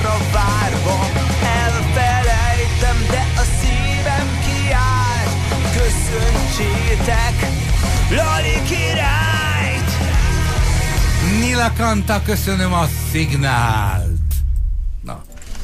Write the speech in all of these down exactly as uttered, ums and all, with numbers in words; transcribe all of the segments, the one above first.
napra várva, elfelejtem, de a szívem kiáll. Köszöntsétek Lali királyt! Nila Kanta, köszönöm a szignált. Na.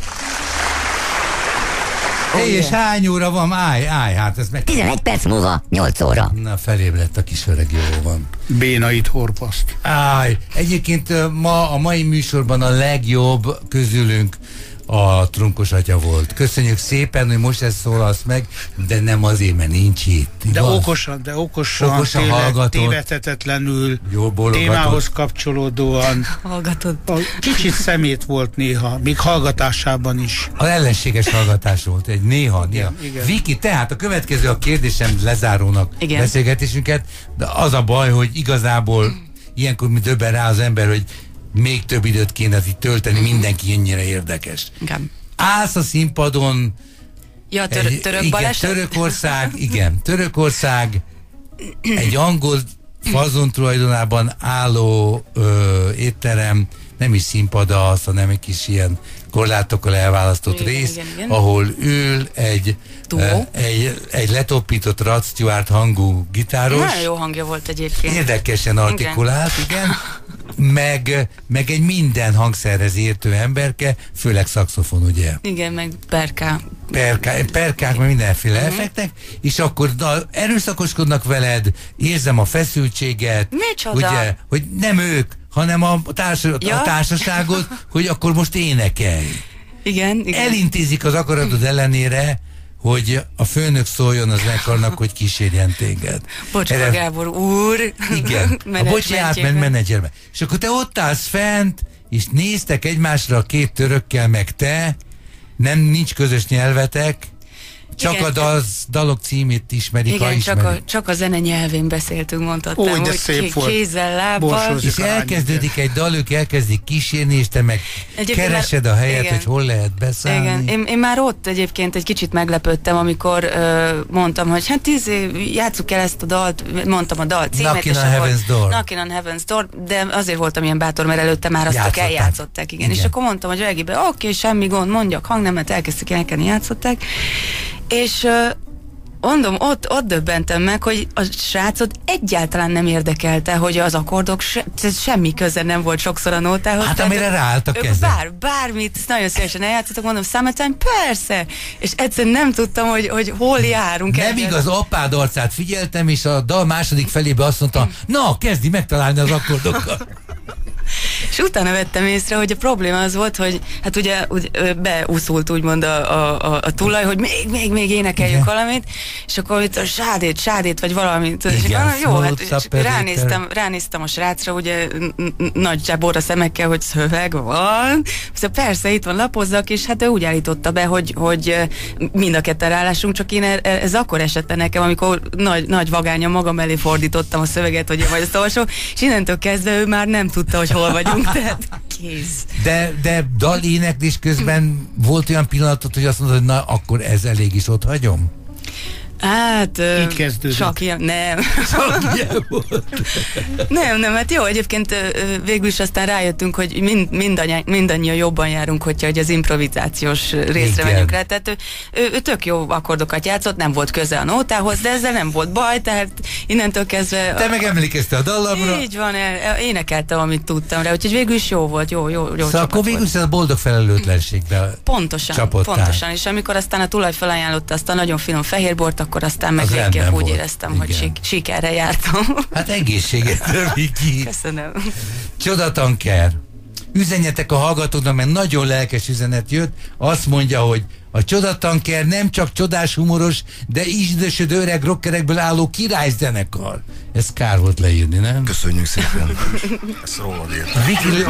Oh, Hé, és yeah. hány óra van? Állj, állj, hát ez meg... tizenegy perc múlva, nyolc óra. Na, felébredt a kis öreg, jó van. Bénait horpaszt. Állj, egyébként ma a mai műsorban a legjobb közülünk a Trunkos atya volt. Köszönjük szépen, hogy most ezt szólalsz meg, de nem azért, mert nincs itt. De igaz? okosan, de okosan, Okosan tényleg hallgatott. tévedhetetlenül, Jól bólogatott. témához kapcsolódóan. Hallgatod. Kicsit szemét volt néha, még hallgatásában is. Az ellenséges hallgatás volt, egy néha, néha. igen. Viki, tehát a következő a kérdésem lezárónak Igen. beszélgetésünket, de az a baj, hogy igazából ilyenkor mi döbben rá az ember, hogy még több időt kéne itt tölteni, mindenki ennyire érdekes. Igen. Állsz a színpadon, Ja, tör- egy- török igen, baleset? Törökország, igen, Törökország, egy angol fazon tulajdonában álló ö, étterem, nem is színpad az, hanem egy kis ilyen korlátokkal elválasztott Igen, rész, igen, igen. ahol ül egy, Duó. ö, egy, egy letoppított Rod Stewart hangú gitáros. Nagyon jó hangja volt egyébként. Érdekesen artikulált, igen. Meg, meg egy minden hangszerhez értő emberke, főleg szaxofon, ugye? Igen, meg perká. Perkák, perkák, meg mindenféle uh-huh. effektek, és akkor na, erőszakoskodnak veled, érzem a feszültséget, Micsoda? ugye, hogy nem ők, hanem a, társ, Ja. a társaságot, hogy akkor most énekelj. Igen, igen. Elintézik az akaratod ellenére, hogy a főnök szóljon az zenekarnak, hogy kísérjen téged. Bocska Erre- Gábor úr. Igen, a bocsi átment menedzserbe. És akkor te ott állsz fent, és néztek egymásra a két törökkel, meg te, nem nincs közös nyelvetek, csak Igen. a dal, dalok címét ismerik, ha Igen, csak ismerik. a, csak a zene nyelvén beszéltünk, mondhattam. Úgy, de hogy szép ké- volt. Kézzel, lábbal. Borsózik. És elkezdődik egy dal, ők elkezdik kísérni, és te meg Egyébként keresed már- a helyet, igen. hogy hol lehet beszállni. Igen, én, én már ott egyébként egy kicsit meglepődtem, amikor ö, mondtam, hogy hát izé, játsszuk el ezt a dalt, mondtam a dal címet. Knocking és on akkor- Heaven's Door. Knocking on Heaven's Door, de azért voltam ilyen bátor, mert előtte már azt csak Játszották. eljátszották, igen. Igen. És akkor mondtam, hogy Regibe, oké, okay, semmi gond, mondjak hangnemet, elkezdtük énekelni, játszották. És ö, mondom, ott, ott döbbentem meg, hogy a srácot egyáltalán nem érdekelte, hogy az akkordok se, semmi köze nem volt sokszor a nótához. Hát Tehát amire ráállt a ők keze. Bár, bármit, nagyon szívesen eljátszottak, mondom, Summertime, persze! És egyszerűen nem tudtam, hogy, hogy hol járunk. Nem ebben. igaz, apád arcát figyeltem, és a dal második felébe azt mondta, na, kezdi megtalálni az akkordokat. És utána vettem észre, hogy a probléma az volt, hogy hát ugye, ugye ö, beúszult úgymond a, a, a, a tulaj, hogy még, még, még énekeljünk Igen. valamit, és akkor itt a sádét, sádét, vagy valamit. És Igen, akkor, jó, hát small és ránéztem, ránéztem a srácra, ugye n- n- nagy zsábor a szemekkel, hogy szöveg van. Szóval persze, itt van, lapozzak, és hát ő úgy állította be, hogy, hogy mind a ketten rálásunk, csak én er- ez akkor esett le nekem, amikor nagy, nagy vagányan magam elé fordítottam a szöveget, hogy én vagy azt olvasom, és innentől kezdve ő már nem tudta, hogy hol vagyunk, tehát kész. De, de dal éneklés közben volt olyan pillanatot, hogy azt mondod, hogy na, akkor ez elég is, ott hagyom? Hát... ö, Így kezdődik. Csak ilyen, nem. Ilyen volt. Nem, nem, hát jó, egyébként ö, ö, végül is aztán rájöttünk, hogy mind, mindannyian, mindannyian jobban járunk, hogyha hogy az improvizációs részre Igen. megyünk rá. Tehát ő, ő, ő tök jó akkordokat játszott, nem volt köze a nótához, de ezzel nem volt baj, tehát innentől kezdve... Te meg emlékezte a dallamra? Így van, el, el, énekeltem, amit tudtam rá, úgyhogy végül is jó volt, jó, jó, jó Szóval csapat akkor végül volt. is ez a boldog felelőtlenségbe Pontosan, csapottál. pontosan, és amikor aztán a tulaj felajánlotta azt a nagyon finom fehérbort, akkor aztán meg Az végképp rendben úgy volt. éreztem, hogy Igen. sik, sikerre jártam. Hát egészséget, Viki. Köszönöm. Csodatanker. Üzenjetek a hallgatóknak, mert nagyon lelkes üzenet jött. Azt mondja, hogy a Csodatanker nem csak csodás humoros, de idősödő öreg rockerekből álló királyzenekar. Ez kár volt leírni, nem? Köszönjük szépen. Ezt rólad értem. Viki,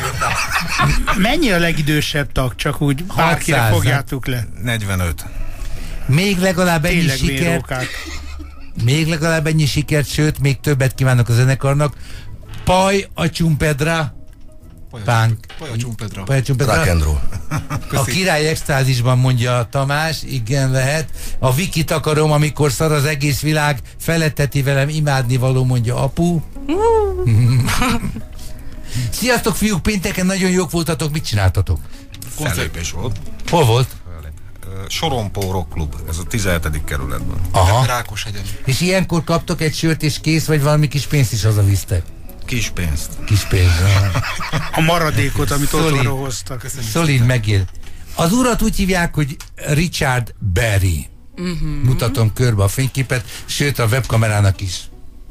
Mennyi a legidősebb tag? Csak úgy bárkire hatszáz. fogjátok le. negyvenöt. még legalább ennyi Tényleg sikert, vérókák. még legalább ennyi sikert, sőt, még többet kívánok a zenekarnak. Paj a Csumpedra. Pánk. Pajacsumpedra. Paj a Csumpedra. Rock and roll. A király extázisban, mondja Tamás, igen, lehet. A Vikit akarom, amikor szar az egész világ, feletteti velem imádnivaló, mondja apu. Sziasztok, fiúk, pénteken nagyon jók voltatok, mit csináltatok? fellépés volt. Hol volt? Sorompó Rock Club, ez a tizenhetedik kerületben. Aha. Rákoshegyen. És ilyenkor kaptok egy sört és kész, vagy valami kis pénzt is hazavisztek? Kis pénzt. Kis pénzt. A maradékot, amit Szolid. otthonról hoztak. Szolid megél. Az urat úgy hívják, hogy Richard Berry. Uh-huh. Mutatom körbe a fényképet, sőt a webkamerának is.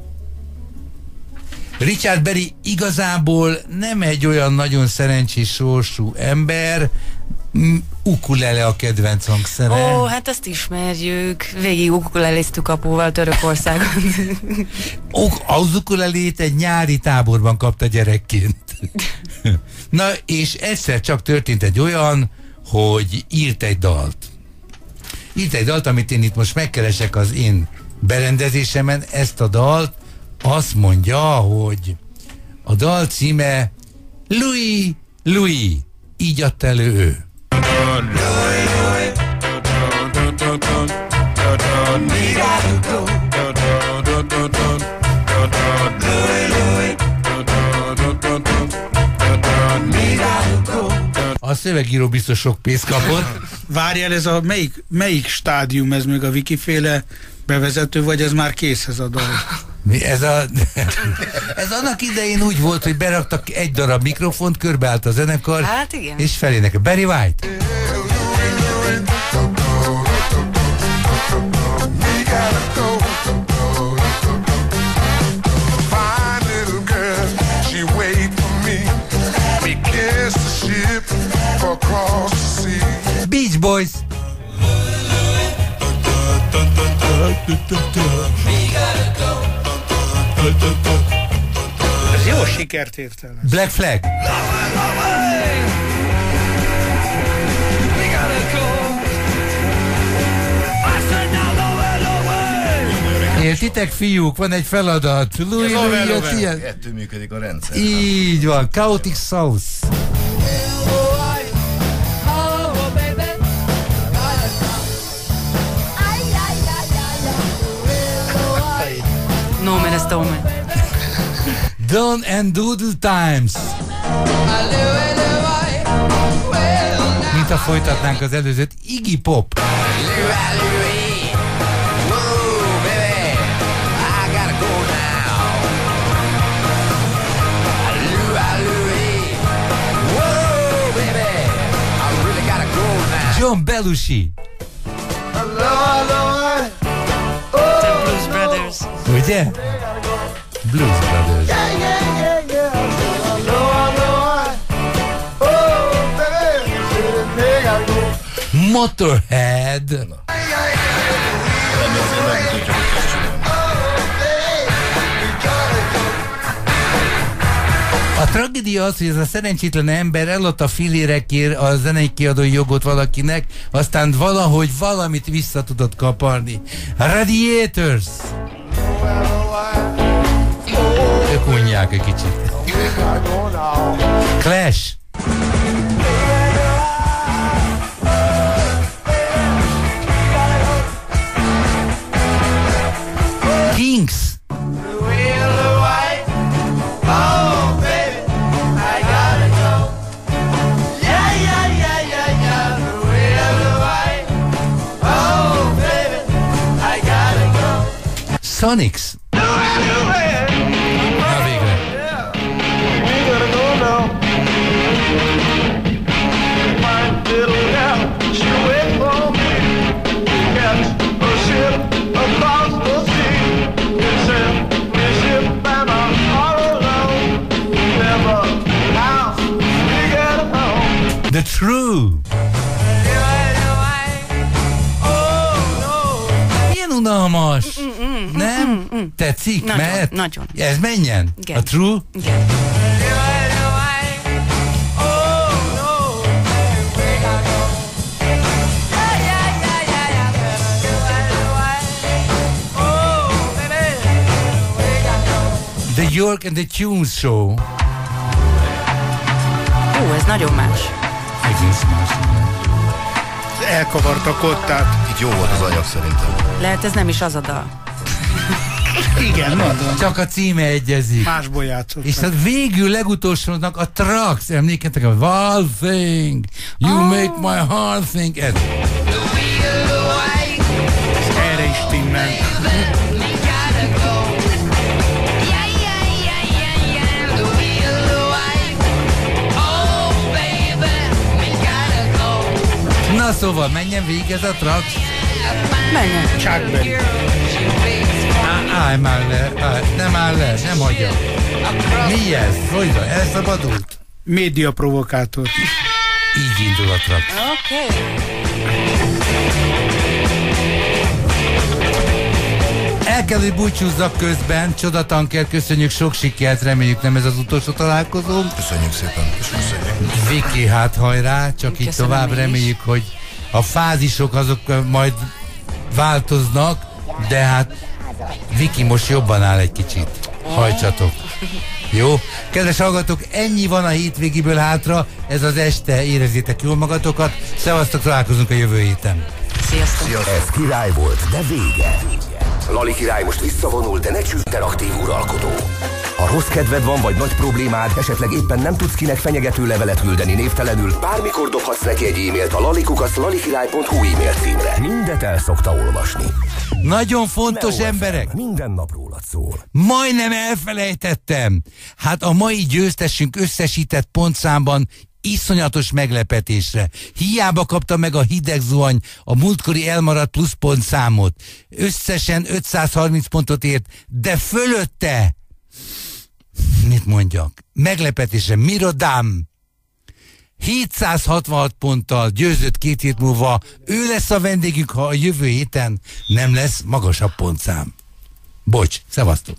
Richard Berry igazából nem egy olyan nagyon szerencsés sorsú ember, ukulele a kedvenc hangszere. Ó, hát azt ismerjük. Végig ukuleliztük apuval Törökországon. Az ukulelét egy nyári táborban kapta gyerekként. Na, és egyszer csak történt egy olyan, hogy írt egy dalt. Írt egy dalt, amit én itt most megkeresek az én berendezésemen, ezt a dalt azt mondja, hogy a dal címe Louis, Louis, így adta elő ő. A szövegíró biztos sok pénzt kapott. Várjál, ez a melyik, melyik stádium, ez még a wikiféle bevezető, vagy ez már kész ez a dal? Mi ez a... ez annak idején úgy volt, hogy beraktak egy darab mikrofont, körbeállt a zenekar, Hát igen. és felének. Barry White. Beach Boys. Ez jó sikert ért el. Black Flag. Értitek, fiúk? Van egy feladat. Louis, Louis, Louis, ilyen. Ettől működik a rendszer. Így van. Chaotic South. No man, ezt tudom. Dawn and Doodle Times. Mint ha folytatnánk az előzőt. Iggy Pop. John Belushi. The Blues Brothers. Ugye? Blues Brothers. Motorhead. A tragédia az, hogy ez a szerencsétlen ember eladta a fillérekért a zenei kiadói jogot valakinek, aztán valahogy valamit vissza tudott kaparni. Radiators. Ők unják egy kicsit. Clash. Kings. Sonics. Na végre. The True. Milyen unalmas. Nem? Tetszik? Nagyon, Mert nagyon. ez menjen? Igen. A True? Igen. The York and the Tunes Show. Ó, ez nagyon más. Egész más. Elkavart a kottát. Itt jó volt az anyag szerintem. Lehet ez nem is az a dal. Igen, mondom. Csak a címe egyezik. Másból játszottak. És hát végül legutolsónak a Trucks, emlékeztek a Wild Thing, You Oh. Make My Heart Think. Ez. Erre is stimmel. Na szóval, menjen végig ez a Trucks. Menjen. Chuck Berry. Á, állj már le, állj, nem áll le, nem hagyja. Mi ez? Hogy van? Elszabadult? Média provokátor. Így indul a Trucks. Oké. El kell, hogy búcsúzzak közben. Csodatanker, köszönjük, sok sikert, reméljük nem ez az utolsó találkozó. Köszönjük szépen. Köszönjük. Viki, hát hajrá, csak így Köszönöm tovább én is. reméljük, hogy a fázisok azok ö, majd változnak, de hát Viki most jobban áll egy kicsit. Hajtsatok. Jó? Kedves hallgatók, ennyi van a hétvégiből hátra, ez az este, érezzétek jól magatokat. Szevasztok, találkozunk a jövő héten. Sziasztok. Ez király volt, de vége. Lali király most visszavonul, de ne interaktív uralkodó. Ha rossz kedved van, vagy nagy problémád, esetleg éppen nem tudsz kinek fenyegető levelet küldeni névtelenül, bármikor dobhatsz neki egy e-mailt a lalikukasz lalikirály pont hu e-mail címre. Mindet el szokta olvasni. Nagyon fontos Neo emberek! ef em, minden nap rólad szól. Majdnem elfelejtettem. Hát a mai győztesünk összesített pontszámban iszonyatos meglepetésre. Hiába kapta meg a hideg zuhany a múltkori elmaradt pluszpontszámot. Összesen ötszázharminc pontot ért, de fölötte, mit mondjak, meglepetésre Mirodám hétszázhatvanhat ponttal győzött két hét múlva. Ő lesz a vendégünk, ha a jövő héten nem lesz magasabb pontszám. Bocs, szevasztok!